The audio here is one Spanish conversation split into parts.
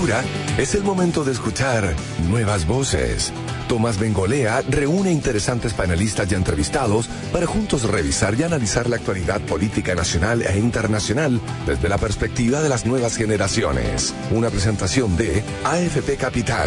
Agricultura, es el momento de escuchar nuevas voces. Tomás Bengolea reúne interesantes panelistas y entrevistados para juntos revisar y analizar la actualidad política nacional e internacional desde la perspectiva de las nuevas generaciones. Una presentación de AFP Capital.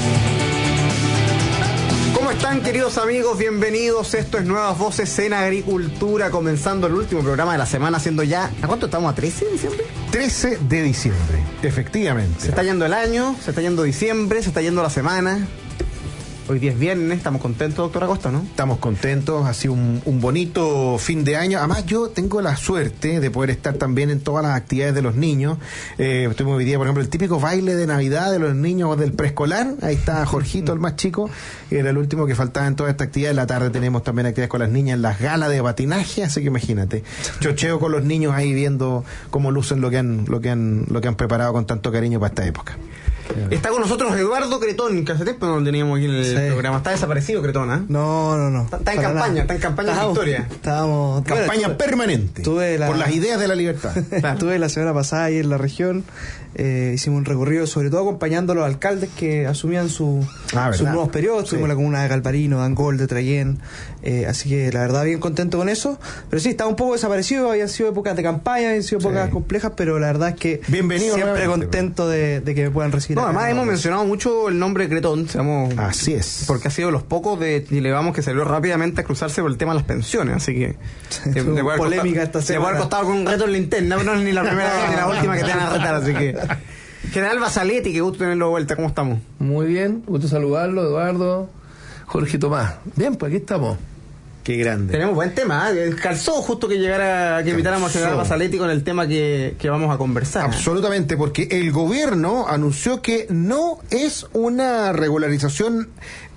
¿Cómo están, queridos amigos? Bienvenidos. Esto es Nuevas Voces en Agricultura, comenzando el último programa de la semana, siendo ya... ¿A cuánto estamos? ¿A 13 de diciembre? 13 de diciembre, efectivamente. Se está yendo el año, se está yendo diciembre, se está yendo la semana. Hoy día es viernes, estamos contentos, doctor Acosta, ¿no? Estamos contentos, ha sido un bonito fin de año. Además, yo tengo la suerte de poder estar también en todas las actividades de los niños. Estuvimos hoy día, por ejemplo, el típico baile de Navidad de los niños del preescolar. Ahí está Jorgito, el más chico, que era el último que faltaba en toda esta actividad. En la tarde tenemos también actividades con las niñas en las galas de patinaje, así que imagínate. Chocheo con los niños ahí viendo cómo lucen lo que han preparado con tanto cariño para esta época. Está con nosotros Eduardo Cretón, que hace tiempo no lo teníamos aquí en el programa. Está desaparecido Cretón, ¿eh? No. Está en campaña, de victoria. Estábamos... Campaña permanente por las ideas de la libertad. Estuve la semana pasada ahí en la región, hicimos un recorrido, sobre todo acompañando a los alcaldes que asumían sus nuevos periodos. Tuvimos la comuna de Galvarino, de Angol, de Trayén, así que la verdad bien contento con eso. Pero sí, estaba un poco desaparecido, habían sido épocas de campaña, habían sido épocas complejas, pero la verdad es que siempre contento de que me puedan recibir. No, además hemos mencionado mucho el nombre de Cretón, así es, porque ha sido de los pocos de Chile Vamos que salió rápidamente a cruzarse por el tema de las pensiones, así que polémica esta semana. Le puede haber costado con un reto en linterna, no es ni la primera vez ni la última que te van a retar, así que... General Basaletti, qué gusto tenerlo de vuelta, ¿cómo estamos? Muy bien, gusto saludarlo, Eduardo, Jorge Tomás. Bien, pues aquí estamos. Qué grande. Tenemos buen tema, calzó justo que invitáramos a General Basaletti con el tema que vamos a conversar. Absolutamente, porque el gobierno anunció que no es una regularización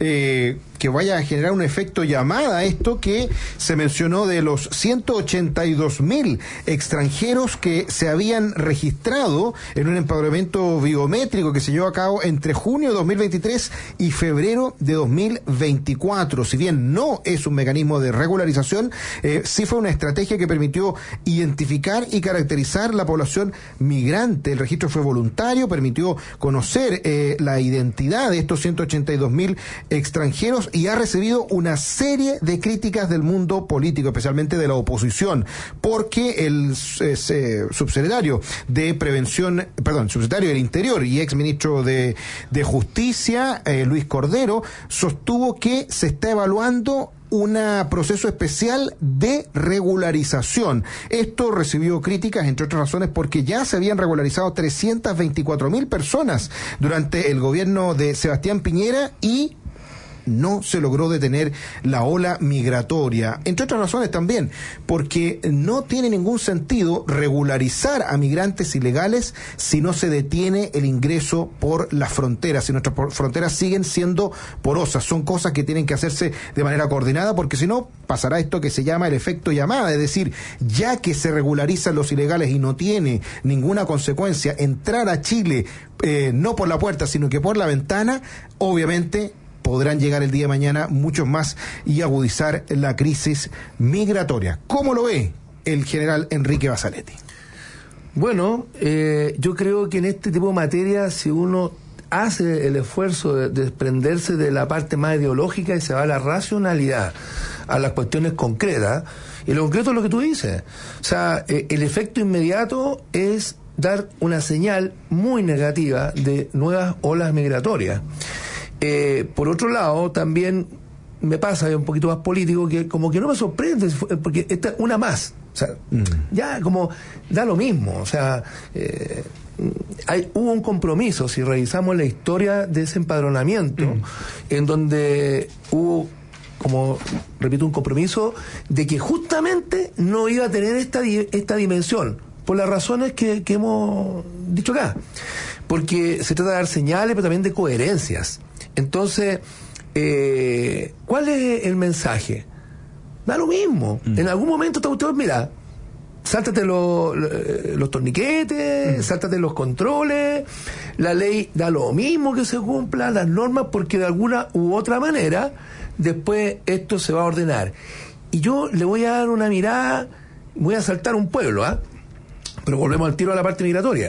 que vaya a generar un efecto llamada, esto que se mencionó de los 182.000 extranjeros que se habían registrado en un empadronamiento biométrico que se llevó a cabo entre junio de 2023 y febrero de 2024. Si bien no es un mecanismo de regularización, sí fue una estrategia que permitió identificar y caracterizar la población migrante. El registro fue voluntario, permitió conocer la identidad de estos 182.000 extranjeros y ha recibido una serie de críticas del mundo político, especialmente de la oposición, porque el subsecretario del Interior y exministro de Justicia, Luis Cordero, sostuvo que se está evaluando un proceso especial de regularización. Esto recibió críticas, entre otras razones, porque ya se habían regularizado 324.000 personas durante el gobierno de Sebastián Piñera y no se logró detener la ola migratoria, entre otras razones también, porque no tiene ningún sentido regularizar a migrantes ilegales si no se detiene el ingreso por las fronteras, si nuestras fronteras siguen siendo porosas. Son cosas que tienen que hacerse de manera coordinada, porque si no pasará esto que se llama el efecto llamada, es decir, ya que se regularizan los ilegales y no tiene ninguna consecuencia entrar a Chile no por la puerta, sino que por la ventana, obviamente podrán llegar el día de mañana muchos más y agudizar la crisis migratoria. ¿Cómo lo ve el general Enrique Basaletti? Bueno, yo creo que en este tipo de materia, si uno hace el esfuerzo de desprenderse de la parte más ideológica y se va a la racionalidad, a las cuestiones concretas, y lo concreto es lo que tú dices. O sea, el efecto inmediato es dar una señal muy negativa de nuevas olas migratorias. Por otro lado, también me pasa un poquito más político que como que no me sorprende, porque esta es una más. O sea, ya como da lo mismo. O sea, hubo un compromiso, si revisamos la historia de ese empadronamiento, en donde hubo, como repito, un compromiso de que justamente no iba a tener esta dimensión, por las razones que hemos dicho acá. Porque se trata de dar señales, pero también de coherencias. Entonces, ¿cuál es el mensaje? Da lo mismo. En algún momento usted, mira, sáltate los torniquetes, sáltate los controles, la ley da lo mismo que se cumpla, las normas, porque de alguna u otra manera después esto se va a ordenar. Y yo le voy a dar una mirada, voy a saltar un pueblo, pero volvemos al tiro a la parte migratoria.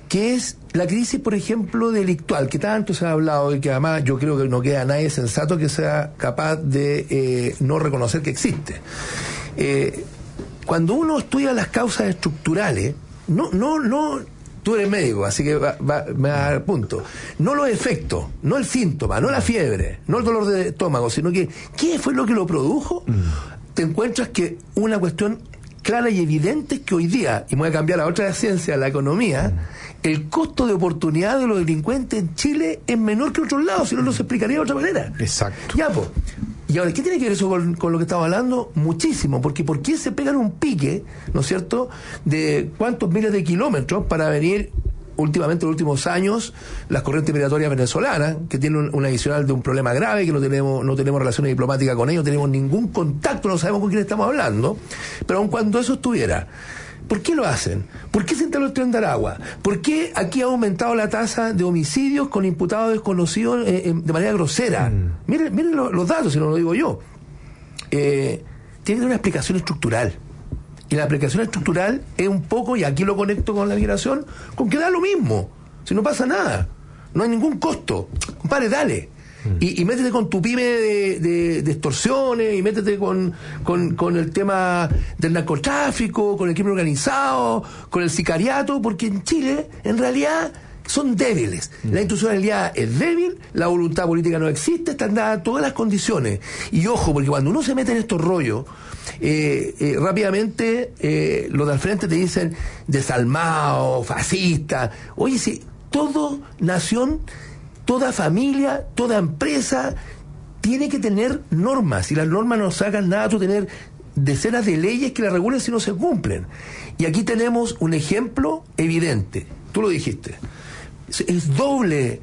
que es la crisis, por ejemplo, delictual, que tanto se ha hablado y que además yo creo que no queda nadie sensato que sea capaz de no reconocer que existe. Cuando uno estudia las causas estructurales, no, tú eres médico, así que me va a dar punto. No los efectos, no el síntoma, no la fiebre, no el dolor de estómago, sino que ¿qué fue lo que lo produjo? Te encuentras que una cuestión clara y evidente es que hoy día, y me voy a cambiar a otra ciencia, la economía, el costo de oportunidad de los delincuentes en Chile es menor que en otros lados, si no, no se explicaría de otra manera. Exacto. Ya, pues. Y ahora, ¿qué tiene que ver eso con lo que estamos hablando? Muchísimo, porque ¿por qué se pegan un pique, ¿no es cierto?, de cuántos miles de kilómetros para venir últimamente, en los últimos años, las corrientes migratorias venezolanas, que tienen un adicional de un problema grave, que no tenemos relaciones diplomáticas con ellos, no tenemos ningún contacto, no sabemos con quién estamos hablando, pero aun cuando eso estuviera, ¿por qué lo hacen? ¿Por qué se instaló el Tren de Aragua? ¿Por qué aquí ha aumentado la tasa de homicidios con imputados desconocidos de manera grosera? Miren los datos, si no lo digo yo. Tiene que tener una explicación estructural. Y la explicación estructural es un poco, y aquí lo conecto con la migración, con que da lo mismo. Si no pasa nada. No hay ningún costo. Compadre, dale. Y métete con tu pyme de extorsiones, y métete con el tema del narcotráfico, con el crimen organizado, con el sicariato, porque en Chile, en realidad, son débiles. La institucionalidad es débil, la voluntad política no existe, están dadas todas las condiciones. Y ojo, porque cuando uno se mete en estos rollos, rápidamente los de al frente te dicen desalmado, fascista. Oye, si toda nación, toda familia, toda empresa tiene que tener normas, y las normas no sacan nada tú tener decenas de leyes que las regulen si no se cumplen. Y aquí tenemos un ejemplo evidente, tú lo dijiste. Es doble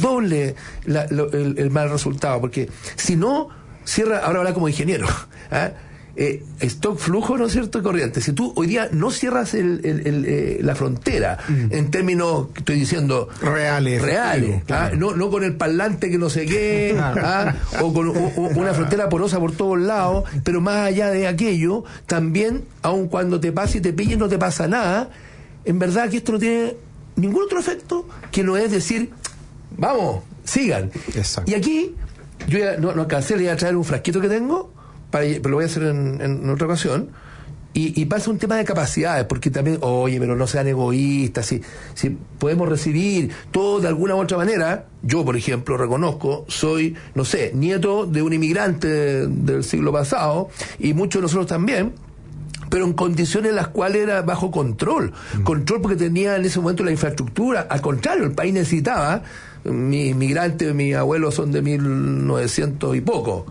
el mal resultado, porque si no cierra, ahora habla como ingeniero, stock, flujo, ¿no es cierto?, corriente. Si tú hoy día no cierras la frontera en términos, estoy diciendo, reales, claro. No con el parlante que no sé qué, o con una frontera porosa por todos lados, pero más allá de aquello, también, aun cuando te pase y te pillen, no te pasa nada. En verdad que esto no tiene ningún otro efecto que no es decir, vamos, sigan. Exacto. Y aquí, yo ya no alcancé, le voy a traer un frasquito que tengo, pero lo voy a hacer en otra ocasión, y pasa un tema de capacidades, porque también, oye, pero no sean egoístas, si podemos recibir todo de alguna u otra manera. Yo, por ejemplo, reconozco, soy, no sé, nieto de un inmigrante del siglo pasado, y muchos de nosotros también, pero en condiciones en las cuales era bajo control porque tenía en ese momento la infraestructura. Al contrario, el país necesitaba. Mis migrantes, mis abuelos son de 1900 y poco,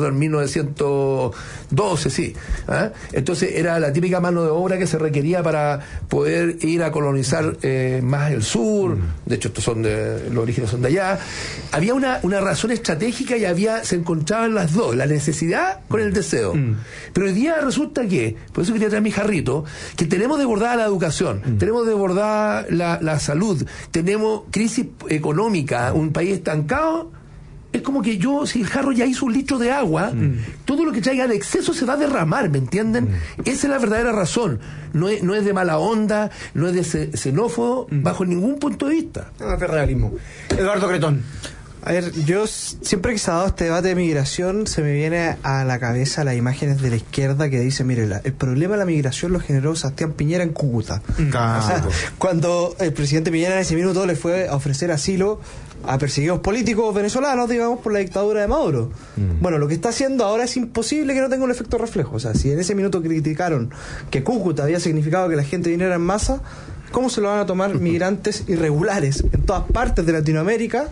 1912, sí. Entonces era la típica mano de obra que se requería para poder ir a colonizar más el sur. De hecho, los orígenes son de allá. Había una razón estratégica, y se encontraban las dos, la necesidad con el deseo. Pero hoy día resulta que, por eso quería traer mi jarrito, que tenemos desbordada la educación, tenemos desbordada la salud, tenemos crisis económica, un país estancado. Es como que si el jarro ya hizo un litro de agua, todo lo que traiga de exceso se va a derramar, ¿me entienden? Esa es la verdadera razón. No es de mala onda, no es de xenófobo, bajo ningún punto de vista. No es de realismo. Eduardo Cretón. A ver, yo siempre que se ha dado este debate de migración, se me viene a la cabeza las imágenes de la izquierda que dicen, mire, el problema de la migración lo generó Sebastián Piñera en Cúcuta. O sea, cuando el presidente Piñera en ese minuto le fue a ofrecer asilo a perseguidos políticos venezolanos, digamos, por la dictadura de Maduro. Bueno, lo que está haciendo ahora es imposible que no tenga un efecto reflejo. O sea, si en ese minuto criticaron que Cúcuta había significado que la gente viniera en masa, ¿cómo se lo van a tomar migrantes irregulares en todas partes de Latinoamérica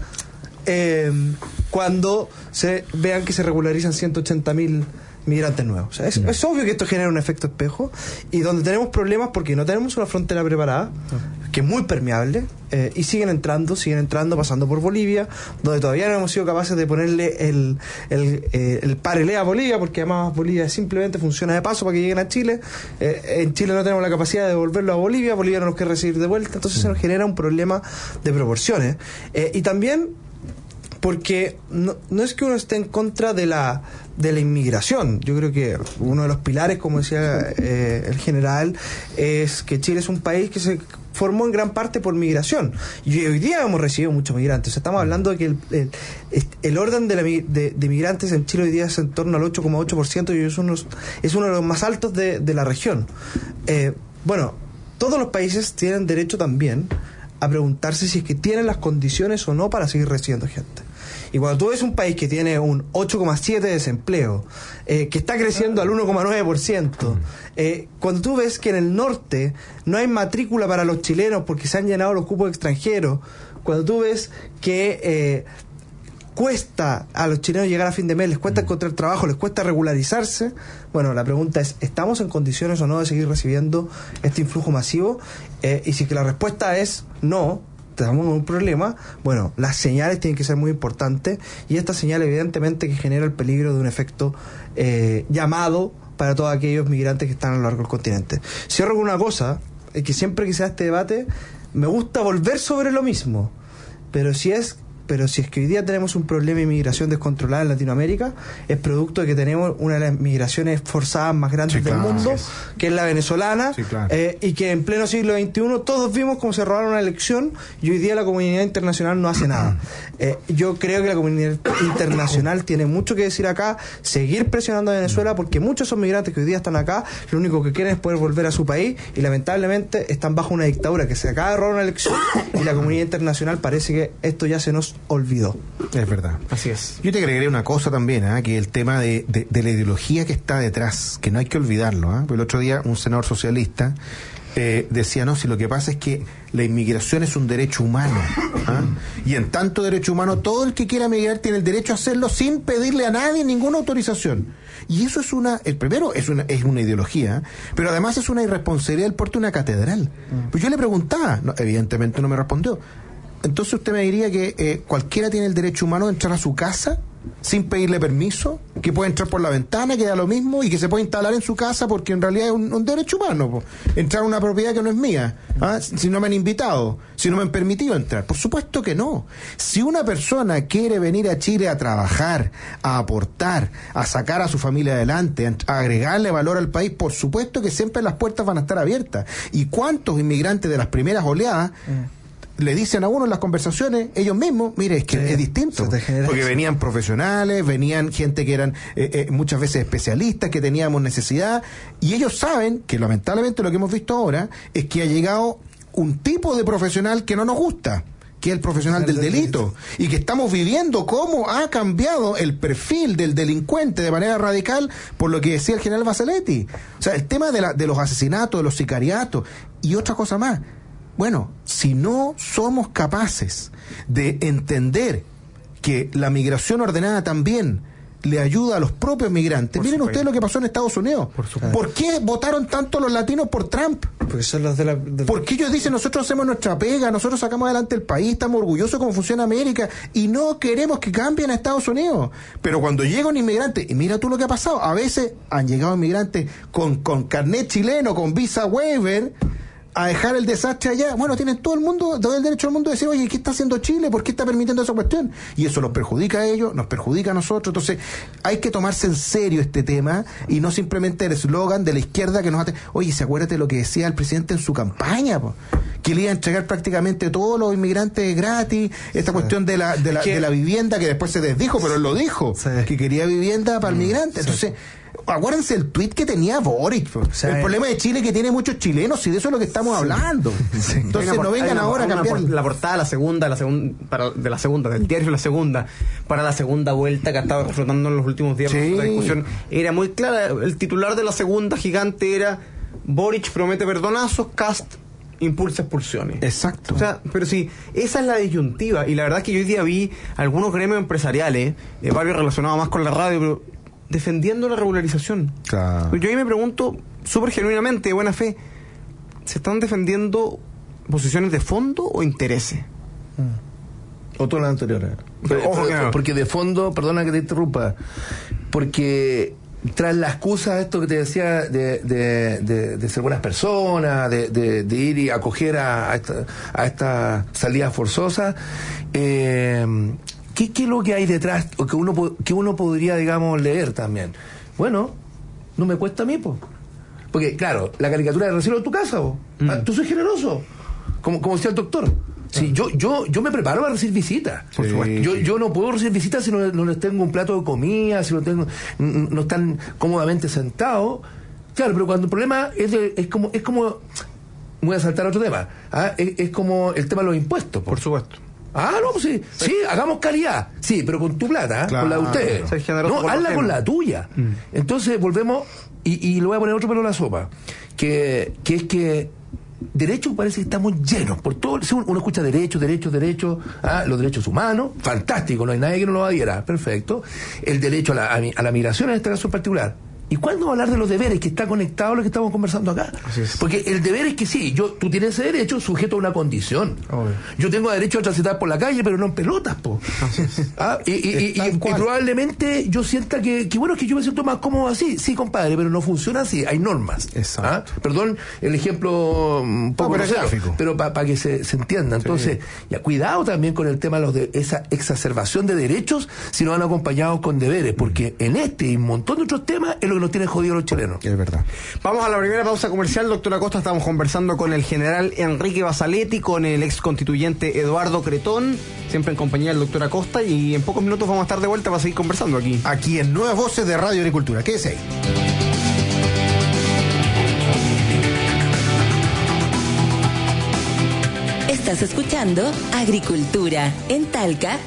cuando se vean que se regularizan 180.000 migrantes nuevos? O sea, es obvio que esto genera un efecto espejo, y donde tenemos problemas porque no tenemos una frontera preparada, que es muy permeable, y siguen entrando, pasando por Bolivia, donde todavía no hemos sido capaces de ponerle el parelé a Bolivia, porque además Bolivia simplemente funciona de paso para que lleguen a Chile. En Chile no tenemos la capacidad de devolverlo a Bolivia no nos quiere recibir de vuelta, entonces se nos genera un problema de proporciones. Y también porque no es que uno esté en contra de la inmigración. Yo creo que uno de los pilares, como decía el general, es que Chile es un país que se formó en gran parte por migración. Y hoy día hemos recibido muchos migrantes. O sea, estamos hablando de que el orden de migrantes en Chile hoy día es en torno al 8,8% y es uno de los más altos de la región. Bueno, todos los países tienen derecho también a preguntarse si es que tienen las condiciones o no para seguir recibiendo gente. Y cuando tú ves un país que tiene un 8,7% de desempleo, que está creciendo al 1,9%, cuando tú ves que en el norte no hay matrícula para los chilenos porque se han llenado los cupos extranjeros, cuando tú ves que cuesta a los chilenos llegar a fin de mes, les cuesta encontrar trabajo, les cuesta regularizarse, bueno, la pregunta es, ¿estamos en condiciones o no de seguir recibiendo este influjo masivo? Y si que la respuesta es no, estamos en un problema, bueno, las señales tienen que ser muy importantes, y esta señal evidentemente que genera el peligro de un efecto llamado para todos aquellos migrantes que están a lo largo del continente. Cierro con una cosa, que siempre que se da este debate me gusta volver sobre lo mismo, pero si es que hoy día tenemos un problema de inmigración descontrolada en Latinoamérica, es producto de que tenemos una de las migraciones forzadas más grandes del mundo, que es la venezolana, y que en pleno siglo XXI todos vimos cómo se robaron una elección, y hoy día la comunidad internacional no hace nada. Yo creo que la comunidad internacional tiene mucho que decir acá, seguir presionando a Venezuela, porque muchos de esos migrantes que hoy día están acá, lo único que quieren es poder volver a su país, y lamentablemente están bajo una dictadura que se acaba de robar una elección, y la comunidad internacional parece que esto ya se nos olvidó. Es verdad. Así es. Yo te agregaré una cosa también, que el tema de la ideología que está detrás, que no hay que olvidarlo. El otro día un senador socialista decía, no, si lo que pasa es que la inmigración es un derecho humano, y en tanto derecho humano, todo el que quiera migrar tiene el derecho a hacerlo sin pedirle a nadie ninguna autorización. Y eso es primero es una ideología, pero además es una irresponsabilidad del porte de una catedral. Pues yo le preguntaba, evidentemente no me respondió. Entonces usted me diría que cualquiera tiene el derecho humano de entrar a su casa sin pedirle permiso, que puede entrar por la ventana, que da lo mismo, y que se puede instalar en su casa porque en realidad es un derecho humano, entrar a una propiedad que no es mía, si no me han invitado, si no me han permitido entrar. Por supuesto que no. Si una persona quiere venir a Chile a trabajar, a aportar, a sacar a su familia adelante, a agregarle valor al país, por supuesto que siempre las puertas van a estar abiertas. ¿Y cuántos inmigrantes de las primeras oleadas le dicen a uno en las conversaciones, ellos mismos, mire, es que es distinto, porque venían profesionales, venían gente que eran muchas veces especialistas, que teníamos necesidad, y ellos saben que lamentablemente lo que hemos visto ahora es que ha llegado un tipo de profesional que no nos gusta, que es el profesional del delito, y que estamos viviendo cómo ha cambiado el perfil del delincuente de manera radical por lo que decía el general Basaletti. O sea, el tema de los asesinatos, de los sicariatos, y otra cosa más. Bueno, si no somos capaces de entender que la migración ordenada también le ayuda a los propios migrantes. Miren ustedes lo que pasó en Estados Unidos. ¿Por qué votaron tanto los latinos por Trump? Porque son los Porque ellos dicen, nosotros hacemos nuestra pega, nosotros sacamos adelante el país, estamos orgullosos de cómo funciona América y no queremos que cambien a Estados Unidos. Pero cuando llega un inmigrante, y mira tú lo que ha pasado, a veces han llegado inmigrantes con carnet chileno, con visa waiver, a dejar el desastre allá. Bueno, tienen todo el derecho del mundo de decir, oye, ¿qué está haciendo Chile? ¿Por qué está permitiendo esa cuestión? Y eso los perjudica a ellos, nos perjudica a nosotros. Entonces, hay que tomarse en serio este tema y no simplemente el eslogan de la izquierda que nos hace. Oye, ¿se acuérdate de lo que decía el presidente en su campaña? Que le iba a entregar prácticamente todos los inmigrantes gratis, esta cuestión de la vivienda, que después se desdijo, pero él lo dijo, que quería vivienda para el migrante. Entonces, acuérdense el tuit que tenía Boric. El problema de Chile es que tiene muchos chilenos y de eso es lo que estamos hablando. Entonces no vengan ahora a cambiar. La portada de la segunda, del diario La Segunda, para la segunda vuelta que ha estado flotando en los últimos días. La discusión era muy clara. El titular de La Segunda gigante era: Boric promete perdonazos, Kast impulsa expulsiones. Exacto. O sea, pero sí, esa es la disyuntiva. Y la verdad es que yo hoy día vi algunos gremios empresariales, varios relacionados más con la radio, pero defendiendo la regularización. Claro. Yo ahí me pregunto, súper genuinamente, de buena fe, ¿se están defendiendo posiciones de fondo o intereses? O todas las anteriores. Porque de fondo, perdona que te interrumpa, porque tras la excusa de esto que te decía de ser buenas personas, de ir y acoger a esta salida forzosa, ¿qué es lo que hay detrás o que uno podría, digamos, leer también? Bueno, no me cuesta a mí, porque claro, la caricatura de recibo en tu casa, tú soy generoso. como decía el doctor. Sí, yo me preparo para recibir visitas. Por supuesto. Yo no puedo recibir visitas si no les tengo un plato de comida, si no están cómodamente sentados. Claro, pero cuando el problema es como voy a saltar a otro tema. Es como el tema de los impuestos. Por supuesto. No, pues sí, hagamos calidad. Sí, pero con tu plata, claro, con la de ustedes. No, hazla con la tuya. Entonces volvemos, y le voy a poner otro pelo a la sopa, que es que derecho parece que estamos llenos por todo. Uno escucha derechos, los derechos humanos, fantástico, no hay nadie que no lo adhiera, perfecto. El derecho a la migración en este caso en particular. ¿Y cuándo va a hablar de los deberes, que está conectado a lo que estamos conversando acá? Porque el deber es que sí, tú tienes ese derecho sujeto a una condición. Obvio. Yo tengo derecho a transitar por la calle, pero no en pelotas, po. Y probablemente yo sienta que bueno, es que yo me siento más cómodo así. Sí, compadre, pero no funciona así, hay normas. Perdón el ejemplo un poco gráfico, pero para que se entienda. Entonces, ya cuidado también con el tema de esa exacerbación de derechos si no van acompañados con deberes, porque en este y un montón de otros temas es lo que nos tienen jodidos los chilenos. Es verdad. Vamos a la primera pausa comercial. Doctor Acosta, estamos conversando con el general Enrique Basaletti, con el ex constituyente Eduardo Cretón, siempre en compañía del doctor Acosta, y en pocos minutos vamos a estar de vuelta para seguir conversando aquí en Nuevas Voces de Radio Agricultura. Quédese ahí. Estás escuchando Agricultura en Talca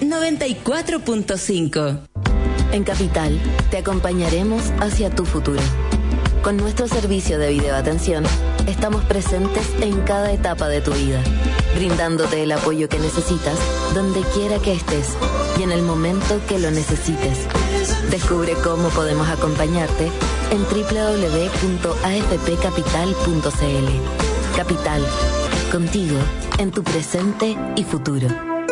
94.5. En Capital, te acompañaremos hacia tu futuro. Con nuestro servicio de videoatención, estamos presentes en cada etapa de tu vida, brindándote el apoyo que necesitas, donde quiera que estés y en el momento que lo necesites. Descubre cómo podemos acompañarte en www.afpcapital.cl. Capital, contigo en tu presente y futuro.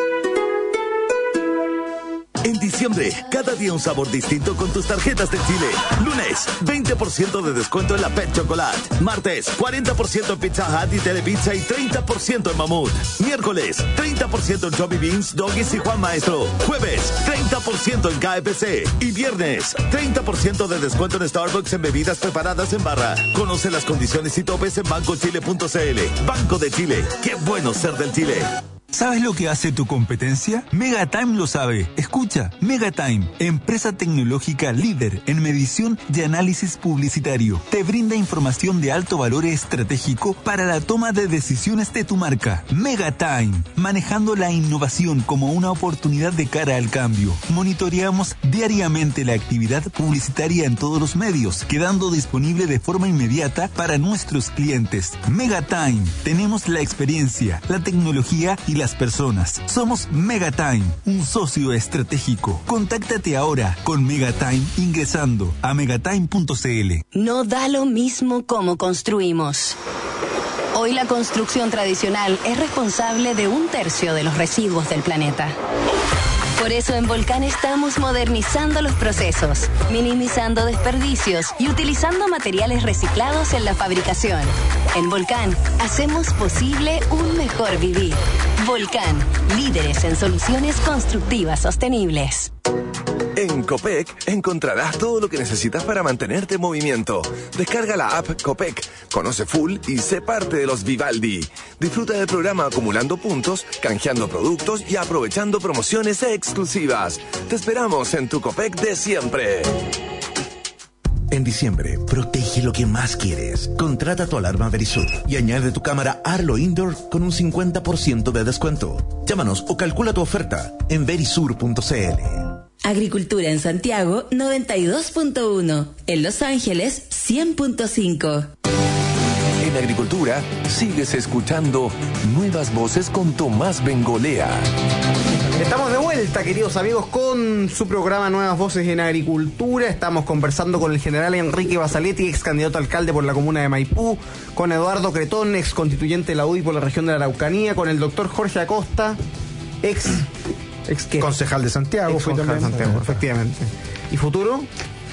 En diciembre, cada día un sabor distinto con tus tarjetas de Chile. Lunes, 20% de descuento en la Pet Chocolate. Martes, 40% en Pizza Hut y Telepizza y 30% en Mamut. Miércoles, 30% en Johnny Beans, Doggies y Juan Maestro. Jueves, 30% en KFC. Y viernes, 30% de descuento en Starbucks en bebidas preparadas en barra. Conoce las condiciones y topes en bancochile.cl. Banco de Chile. Qué bueno ser del Chile. ¿Sabes lo que hace tu competencia? Megatime lo sabe. Escucha, Megatime, empresa tecnológica líder en medición y análisis publicitario. Te brinda información de alto valor estratégico para la toma de decisiones de tu marca. Megatime, manejando la innovación como una oportunidad de cara al cambio. Monitoreamos diariamente la actividad publicitaria en todos los medios, quedando disponible de forma inmediata para nuestros clientes. Megatime, tenemos la experiencia, la tecnología y las personas. Somos Megatime, un socio estratégico. Contáctate ahora con Megatime ingresando a megatime.cl. No da lo mismo cómo construimos. Hoy la construcción tradicional es responsable de 1/3 de los residuos del planeta. Por eso en Volcán estamos modernizando los procesos, minimizando desperdicios y utilizando materiales reciclados en la fabricación. En Volcán hacemos posible un mejor vivir. Volcán, líderes en soluciones constructivas sostenibles. En Copec encontrarás todo lo que necesitas para mantenerte en movimiento. Descarga la app Copec, conoce full y sé parte de los Vivaldi. Disfruta del programa acumulando puntos, canjeando productos y aprovechando promociones exclusivas. Te esperamos en tu Copec de siempre. En diciembre, protege lo que más quieres. Contrata tu alarma Verisur y añade tu cámara Arlo Indoor con un 50% de descuento. Llámanos o calcula tu oferta en verisur.cl. Agricultura en Santiago 92.1, en Los Ángeles 100.5. En Agricultura sigues escuchando Nuevas Voces con Tomás Bengolea. Estamos de vuelta, queridos amigos, con su programa Nuevas Voces en Agricultura. Estamos conversando con el general Enrique Basaletti, ex candidato a alcalde por la comuna de Maipú, con Eduardo Cretón, ex constituyente de la UDI por la región de la Araucanía, con el doctor Jorge Acosta, ex concejal de Santiago, fue también. Santiago, efectivamente. ¿Y futuro?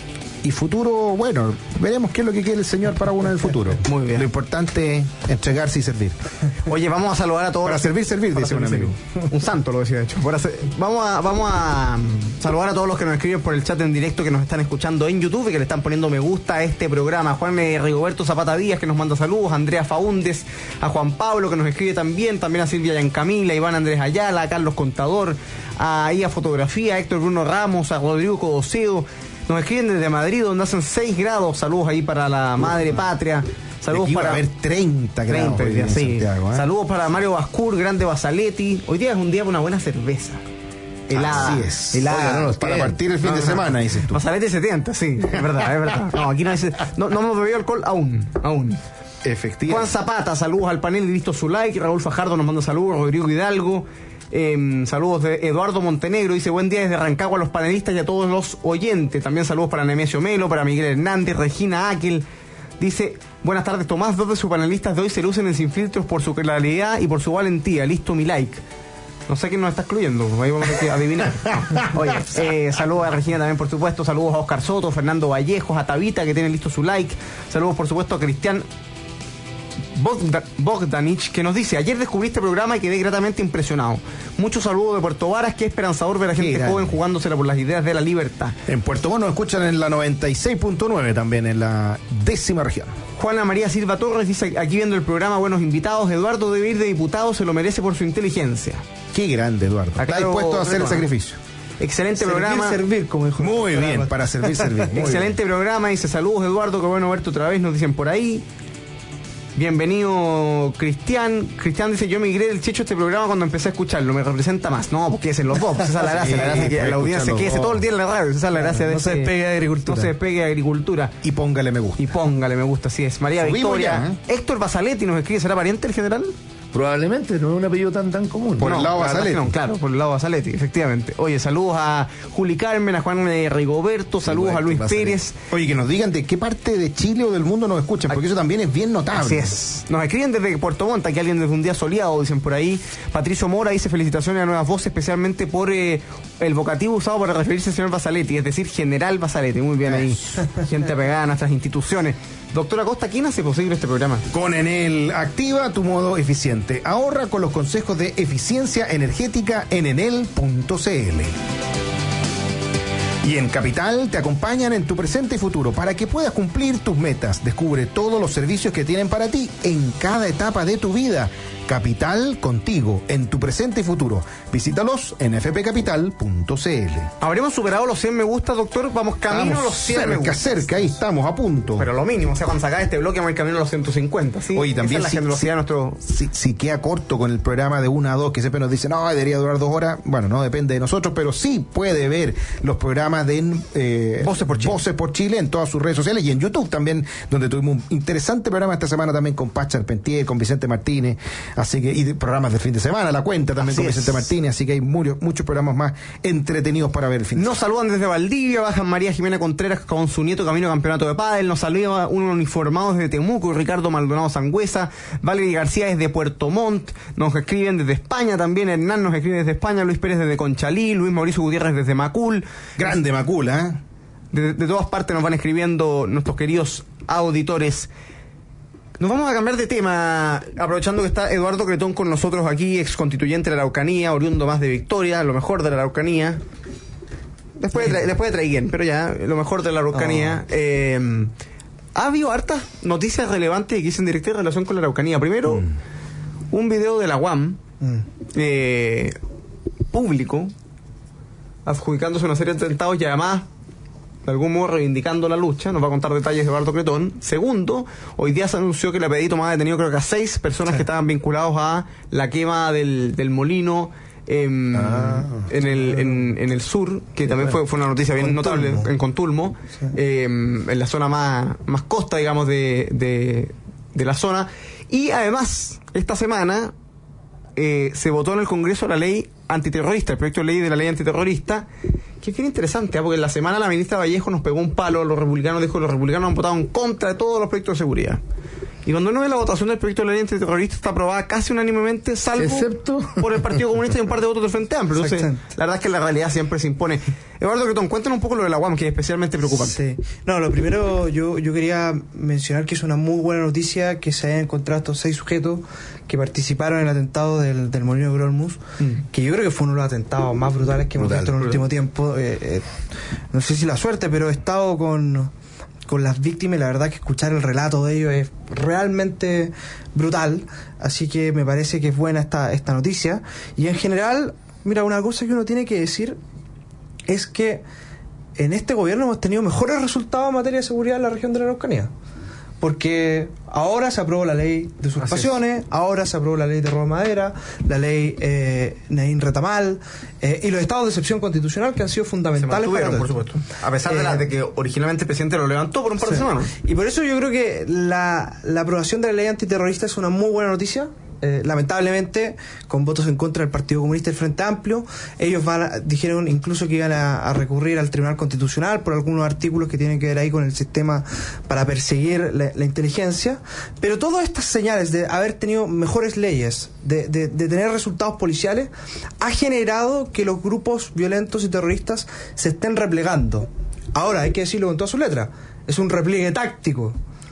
Y futuro, bueno, veremos qué es lo que quiere el señor para uno en el futuro. Muy bien. Lo importante es entregarse y servir. Oye, vamos a saludar a todos. Para servir, dice un amigo. Un santo lo decía, de hecho. Vamos a saludar a todos los que nos escriben por el chat en directo, que nos están escuchando en YouTube y que le están poniendo me gusta a este programa. Juan Rigoberto Zapata Díaz, que nos manda saludos, a Andrea Faúndes, a Juan Pablo, que nos escribe también a Silvia Yancamila, a Iván Andrés Ayala, a Carlos Contador, a IA Fotografía, a Héctor Bruno Ramos, a Rodrigo Codoseo. Nos escriben desde Madrid, donde hacen 6 grados. Saludos ahí para la madre patria. Saludos para haber 30 grados. 30 sí. Santiago, ¿eh? Saludos para Mario Bascur, Grande Basaletti. Hoy día es un día para una buena cerveza. Helada. Así es. Helada. Oiga, para partir el fin de semana, dices tú. Basaletti 70, sí, es verdad. No, aquí no hemos bebido alcohol aún. Efectivamente. Juan Zapata, saludos al panel, listo su like. Raúl Fajardo nos manda saludos, Rodrigo Hidalgo. Saludos de Eduardo Montenegro, dice buen día desde Rancagua a los panelistas y a todos los oyentes. También saludos para Nemesio Melo, para Miguel Hernández, Regina Aquel. Dice, buenas tardes Tomás, 2 de sus panelistas de hoy se lucen en Sin Filtros por su claridad y por su valentía. Listo mi like. No sé quién nos está excluyendo, ahí vamos a tener que adivinar. Oye, saludos a Regina también, por supuesto. Saludos a Oscar Soto, Fernando Vallejos, a Tabita, que tiene listo su like. Saludos, por supuesto, a Cristian Bogdanich, que nos dice: ayer descubrí este programa y quedé gratamente impresionado. Muchos saludos de Puerto Varas, qué esperanzador ver a gente joven jugándosela por las ideas de la libertad. En Puerto Montt nos escuchan en la 96.9, también en la 10ª región. Juana María Silva Torres dice: aquí viendo el programa, buenos invitados. Eduardo debe ir de diputado, se lo merece por su inteligencia. Qué grande, Eduardo. Está dispuesto a hacer el sacrificio. Excelente programa. Servir, como dijo. Muy bien, para servir. Excelente programa, dice: saludos Eduardo, qué bueno verte otra vez, nos dicen por ahí. Bienvenido Cristian. Cristian dice: yo migré del Checho a este programa cuando empecé a escucharlo, me representa más. No, porque es en los dos. Esa es la gracia, la gracia que la audiencia se quede todo el día en la radio. Esa es la gracia de no se despegue de agricultura. No se despegue de agricultura. Y póngale me gusta. Así es. María Subimos Victoria. ya, Héctor Basaletti nos escribe: ¿será pariente el general? Probablemente, no es un apellido tan común. Por el lado Basaletti. No, claro, por el lado Basaletti, efectivamente. Oye, saludos a Juli Carmen, a Juan Rigoberto, saludos a Luis Pérez. Oye, que nos digan de qué parte de Chile o del mundo nos escuchan, porque eso también es bien notable. Así es. Nos escriben desde Puerto Montt, aquí alguien desde un día soleado, dicen por ahí. Patricio Mora dice: felicitaciones a Nuevas Voces, especialmente por el vocativo usado para referirse al señor Basaletti, es decir, general Basaletti. Muy bien ahí. Gente apegada a nuestras instituciones. Doctora Costa, ¿quién hace posible este programa? Con Enel, activa tu modo eficiente. Ahorra con los consejos de eficiencia energética en enel.cl. Y en Capital te acompañan en tu presente y futuro para que puedas cumplir tus metas. Descubre todos los servicios que tienen para ti en cada etapa de tu vida. Capital contigo, en tu presente y futuro. Visítalos en fpcapital.cl. ¿Habremos superado los 100 me gusta, doctor? Vamos camino a los 100 me gusta. Cerca, ahí estamos, a punto. Pero lo mínimo, o sea, cuando se acabe este bloque vamos a ir camino a los 150, ¿sí? Oye, también esa es la generosidad de nuestro... Si queda corto con el programa de 1 a 2, que siempre nos dicen, no, debería durar 2 horas. Bueno, no depende de nosotros, pero sí puede ver los programas de Voces por Chile en todas sus redes sociales y en YouTube también, donde tuvimos un interesante programa esta semana también con Paz Charpentier, con Vicente Martínez. Así que, y de programas del fin de semana, La Cuenta también así con Vicente Martínez, así que hay muchos programas más entretenidos para ver el fin de semana. Nos saludan desde Valdivia, bajan María Jimena Contreras con su nieto camino a campeonato de pádel, nos saluda uno uniformado desde Temuco, Ricardo Maldonado Sangüesa, Valeria García desde Puerto Montt, nos escriben desde España también, Hernán nos escribe desde España, Luis Pérez desde Conchalí, Luis Mauricio Gutiérrez desde Macul. Grande Macul, ¿eh? De todas partes nos van escribiendo nuestros queridos auditores. Nos vamos a cambiar de tema, aprovechando que está Eduardo Cretón con nosotros aquí, ex constituyente de la Araucanía, oriundo más de Victoria, lo mejor de la Araucanía. Después de Traiguén, pero ya, lo mejor de la Araucanía. Ha habido hartas noticias relevantes que dicen directa relación con la Araucanía. Primero, un video de la UAM, público, adjudicándose una serie de atentados y además de algún modo reivindicando la lucha. Nos va a contar detalles de Eduardo Cretón. Segundo, hoy día se anunció que la PDI tomaba detenido creo que a 6 personas que estaban vinculados a la quema del molino en el sur, que también fue una noticia bien notable en Contulmo, en la zona más costa, digamos, de la zona. Y además, esta semana se votó en el Congreso la ley antiterrorista, el proyecto de ley de la ley antiterrorista, que es bien interesante, porque en la semana la ministra Vallejo nos pegó un palo a los republicanos, dijo que los republicanos han votado en contra de todos los proyectos de seguridad. Y cuando uno ve la votación del proyecto de ley antiterrorista, está aprobada casi unánimemente, salvo excepto por el Partido Comunista y un par de votos del Frente Amplio. Entonces, la verdad es que la realidad siempre se impone. Eduardo Cretón, cuéntanos un poco lo de la UAM, que es especialmente preocupante. Sí. No, lo primero, yo quería mencionar que es una muy buena noticia que se hayan encontrado estos 6 sujetos que participaron en el atentado del Molino de Grolmus, que yo creo que fue uno de los atentados más brutales que hemos visto en el último tiempo. No sé si la suerte, pero he estado con las víctimas y la verdad que escuchar el relato de ellos es realmente brutal, así que me parece que es buena esta noticia. Y en general, mira, una cosa que uno tiene que decir es que en este gobierno hemos tenido mejores resultados en materia de seguridad en la región de la Araucanía, porque ahora se aprobó la ley de usurpaciones, ahora se aprobó la ley de robo de madera, la ley Naín Retamal, y los estados de excepción constitucional que han sido fundamentales para por supuesto, a pesar de que originalmente el presidente lo levantó por un par de semanas. Y por eso yo creo que la aprobación de la ley antiterrorista es una muy buena noticia. Lamentablemente, con votos en contra del Partido Comunista y el Frente Amplio, ellos dijeron incluso que iban a recurrir al Tribunal Constitucional por algunos artículos que tienen que ver ahí con el sistema para perseguir la inteligencia. Pero todas estas señales de haber tenido mejores leyes, de tener resultados policiales, ha generado que los grupos violentos y terroristas se estén replegando. Ahora, hay que decirlo con toda su letra, es un repliegue táctico.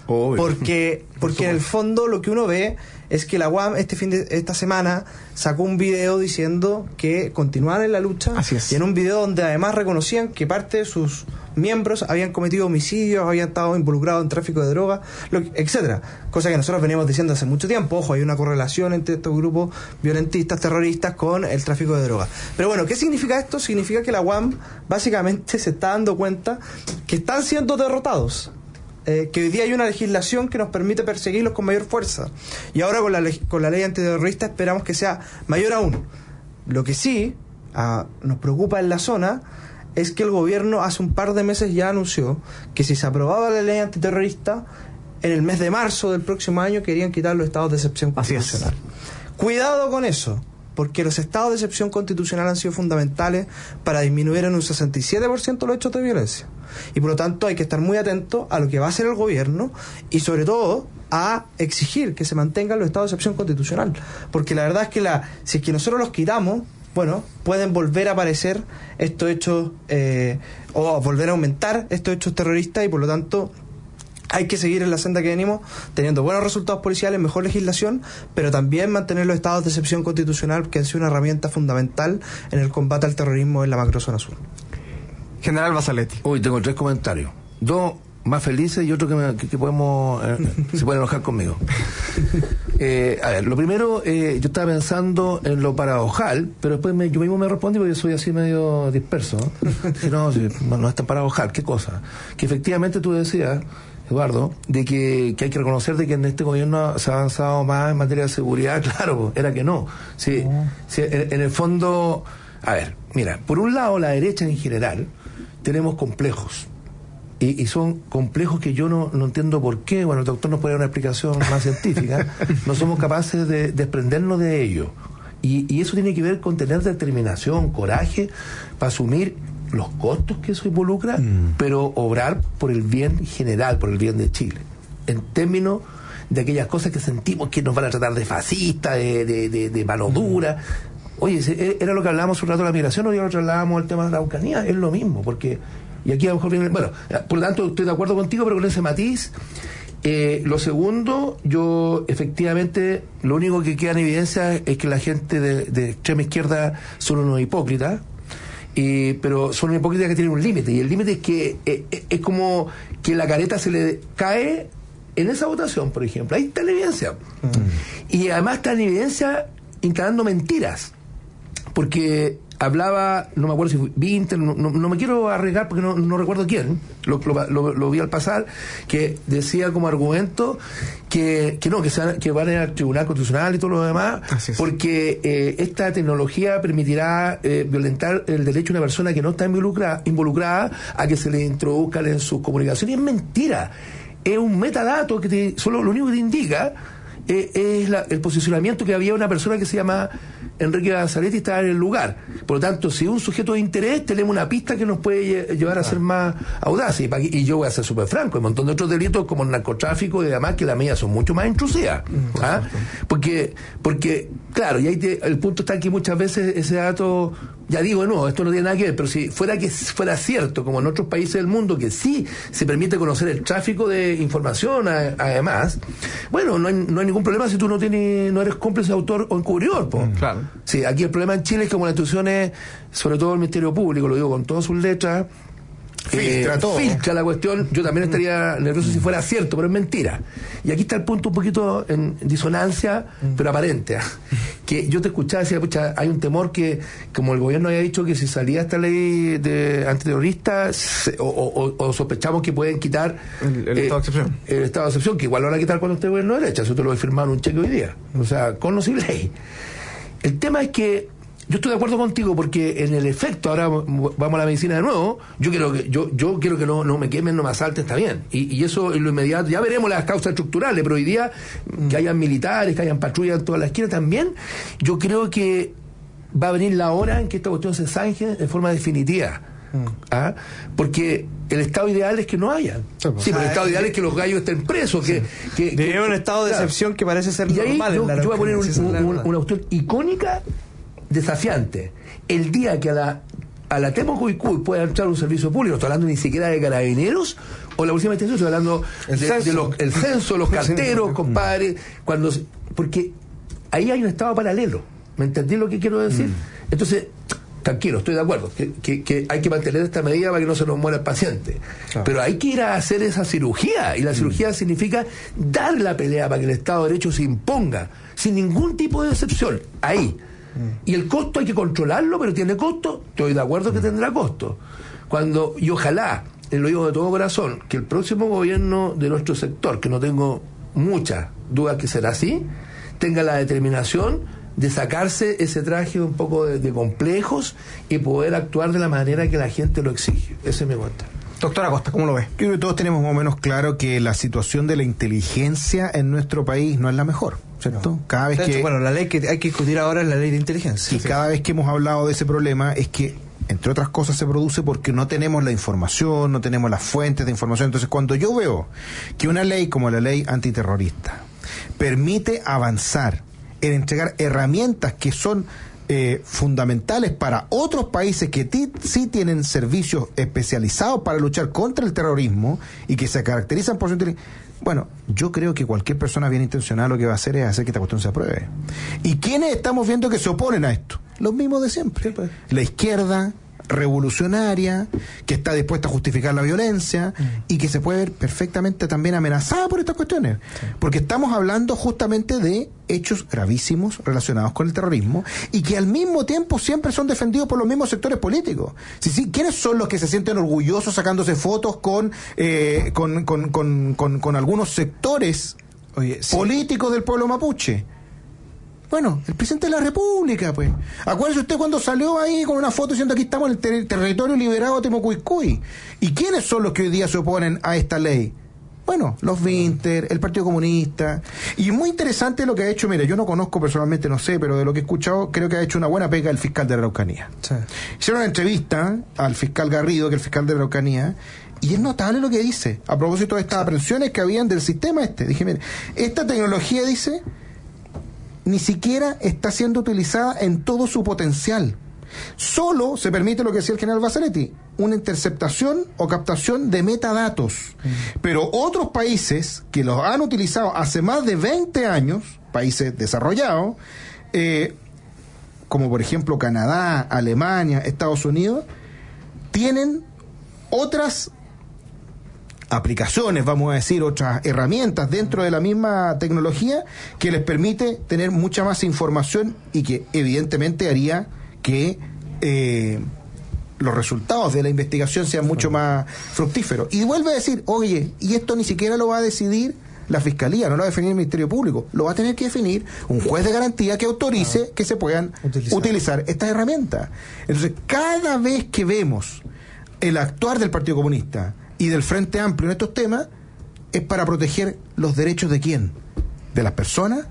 Porque en el fondo lo que uno ve es que la UAM esta semana sacó un video diciendo que continuaban en la lucha. Así es. Y en un video donde además reconocían que parte de sus miembros habían cometido homicidios, habían estado involucrados en tráfico de drogas, etcétera, cosa que nosotros veníamos diciendo hace mucho tiempo. Ojo, hay una correlación entre estos grupos violentistas, terroristas con el tráfico de drogas. Pero bueno, ¿qué significa esto? Significa que la UAM básicamente se está dando cuenta que están siendo derrotados. Que hoy día hay una legislación que nos permite perseguirlos con mayor fuerza, y ahora con la ley antiterrorista esperamos que sea mayor aún. Lo que sí nos preocupa en la zona es que el gobierno hace un par de meses ya anunció que si se aprobaba la ley antiterrorista, en el mes de marzo del próximo año querían quitar los estados de excepción constitucional. Cuidado con eso, porque los estados de excepción constitucional han sido fundamentales para disminuir en un 67% los hechos de violencia. Y por lo tanto hay que estar muy atentos a lo que va a hacer el gobierno y sobre todo a exigir que se mantengan los estados de excepción constitucional. Porque la verdad es que si es que nosotros los quitamos, bueno, pueden volver a aparecer estos hechos o volver a aumentar estos hechos terroristas, y por lo tanto hay que seguir en la senda que venimos, teniendo buenos resultados policiales, mejor legislación, pero también mantener los estados de excepción constitucional, que han sido una herramienta fundamental en el combate al terrorismo en la macrozona sur. General Basaletti. Uy, tengo 3 comentarios. 2 más felices y otro que podemos se pueden enojar conmigo. A ver, lo primero, yo estaba pensando en lo paradojal, pero después yo mismo me respondí porque yo soy así medio disperso, ¿no? No es tan paradojal. ¿Qué cosa? Que efectivamente tú decías, Eduardo, de que hay que reconocer de que en este gobierno se ha avanzado más en materia de seguridad. Claro, era que no. Sí, en el fondo, a ver, mira, por un lado la derecha en general tenemos complejos. Y son complejos que yo no entiendo por qué. Bueno, el doctor nos puede dar una explicación más científica. No somos capaces de desprendernos de ello. Y eso tiene que ver con tener determinación, coraje, para asumir los costos que eso involucra, pero obrar por el bien general, por el bien de Chile. En términos de aquellas cosas que sentimos que nos van a tratar de fascistas, de mano dura. Oye, era lo que hablábamos un rato de la migración, hoy lo trasladábamos al tema de la Araucanía, es lo mismo, porque... Y aquí a lo mejor viene... Bueno, por lo tanto, estoy de acuerdo contigo, pero con ese matiz. Lo segundo, yo efectivamente, lo único que queda en evidencia es que la gente de extrema izquierda son unos hipócritas, pero son unos hipócritas que tienen un límite, y el límite es que es como que la careta se le cae en esa votación, por ejemplo. Ahí está la evidencia. Y además está en evidencia instalando mentiras, porque hablaba, no me acuerdo si fue Vinter, no me quiero arriesgar porque no recuerdo quién, lo vi al pasar, que decía como argumento que van a ir al Tribunal Constitucional y todo lo demás, porque esta tecnología permitirá violentar el derecho de una persona que no está involucrada a que se le introduzcan en sus comunicaciones. Y es mentira, es un metadato que solo lo único que te indica es el posicionamiento que había una persona que se llama Enrique Basaretti estaba en el lugar. Por lo tanto, si un sujeto de interés, tenemos una pista que nos puede llevar a ser más audaces. Y yo voy a ser súper franco, hay un montón de otros delitos como el narcotráfico y demás, que las medidas son mucho más intrusivas. Porque claro, y ahí el punto está que muchas veces ese dato, ya digo, no, esto no tiene nada que ver, pero si fuera cierto, como en otros países del mundo, que sí se permite conocer el tráfico de información, además, bueno, no hay ningún problema si tú no eres cómplice, autor o encubridor. Claro. Sí, aquí el problema en Chile es que como las instituciones, sobre todo el Ministerio Público, lo digo con todas sus letras, filtra la cuestión. Yo también estaría nervioso si fuera cierto, pero es mentira. Y aquí está el punto un poquito en disonancia, pero aparente, que yo te escuchaba y decía, pucha, hay un temor que, como el gobierno había dicho que si salía esta ley de antiterrorista, o sospechamos que pueden quitar el estado de excepción. El estado de excepción, que igual lo van a quitar cuando esté el gobierno de derecha. Eso te lo voy a firmar un cheque hoy día, o sea, con o sin ley. El tema es que yo estoy de acuerdo contigo, porque en el efecto, ahora vamos a la medicina de nuevo, yo quiero que no me quemen, no me asalten, está bien, y eso en lo inmediato, ya veremos las causas estructurales, pero hoy día que hayan militares, que hayan patrullas en toda la esquina también, yo creo que va a venir la hora en que esta cuestión se zanje de forma definitiva. Porque el estado ideal es que no hayan. Pero el estado ideal es que los gallos estén presos, que un estado de excepción que parece ser normal. Yo voy a poner una cuestión icónica, desafiante. El día que a la Temuco-Cuy pueda entrar un servicio público, no estoy hablando ni siquiera de carabineros o la última extensión, estoy hablando del censo, los carteros, compadre, porque ahí hay un estado paralelo. ¿Me entendí lo que quiero decir? Entonces, tranquilo, estoy de acuerdo que hay que mantener esta medida para que no se nos muera el paciente, pero hay que ir a hacer esa cirugía, y la cirugía significa dar la pelea para que el Estado de Derecho se imponga sin ningún tipo de excepción ahí. Y el costo hay que controlarlo, pero tiene costo. Estoy de acuerdo que tendrá costo. Y ojalá, lo digo de todo corazón, que el próximo gobierno de nuestro sector, que no tengo muchas dudas que será así, tenga la determinación de sacarse ese traje un poco de complejos y poder actuar de la manera que la gente lo exige. Ese es mi cuenta. Doctora Acosta, ¿cómo lo ves? Creo que todos tenemos más o menos claro que la situación de la inteligencia en nuestro país no es la mejor, ¿cierto? No. Cada vez la ley que hay que discutir ahora es la ley de inteligencia. Y cada vez que hemos hablado de ese problema es que, entre otras cosas, se produce porque no tenemos la información, no tenemos las fuentes de información. Entonces, cuando yo veo que una ley como la ley antiterrorista permite avanzar en entregar herramientas que son fundamentales para otros países que sí tienen servicios especializados para luchar contra el terrorismo y que se caracterizan por su inteligencia, bueno, yo creo que cualquier persona bien intencionada lo que va a hacer es hacer que esta cuestión se apruebe. ¿Y quiénes estamos viendo que se oponen a esto? Los mismos de siempre. Sí, pues. La izquierda revolucionaria, que está dispuesta a justificar la violencia y que se puede ver perfectamente también amenazada por estas cuestiones, porque estamos hablando justamente de hechos gravísimos relacionados con el terrorismo y que al mismo tiempo siempre son defendidos por los mismos sectores políticos. ¿Quiénes son los que se sienten orgullosos sacándose fotos con algunos sectores políticos del pueblo mapuche? Bueno, el presidente de la República, pues. Acuérdese usted cuando salió ahí con una foto diciendo aquí estamos en el territorio liberado de Temuco-Cuy. ¿Y quiénes son los que hoy día se oponen a esta ley? Bueno, los Vinter, el Partido Comunista. Y muy interesante lo que ha hecho, mire, yo no conozco personalmente, no sé, pero de lo que he escuchado, creo que ha hecho una buena pega el fiscal de la Araucanía. Sí. Hicieron una entrevista al fiscal Garrido, que es el fiscal de la Araucanía, y es notable lo que dice, a propósito de estas aprehensiones que habían del sistema este. Dije, mire, esta tecnología, dice, ni siquiera está siendo utilizada en todo su potencial. Solo se permite lo que decía el general Basaretti, una interceptación o captación de metadatos. Pero otros países que los han utilizado hace más de 20 años, países desarrollados, como por ejemplo Canadá, Alemania, Estados Unidos, tienen otras aplicaciones, vamos a decir, otras herramientas dentro de la misma tecnología que les permite tener mucha más información y que evidentemente haría que los resultados de la investigación sean mucho más fructíferos. Y vuelve a decir, oye, y esto ni siquiera lo va a decidir la Fiscalía, no lo va a definir el Ministerio Público, lo va a tener que definir un juez de garantía que autorice que se puedan utilizar estas herramientas. Entonces, cada vez que vemos el actuar del Partido Comunista y del Frente Amplio en estos temas, es para proteger los derechos de quién, de las personas,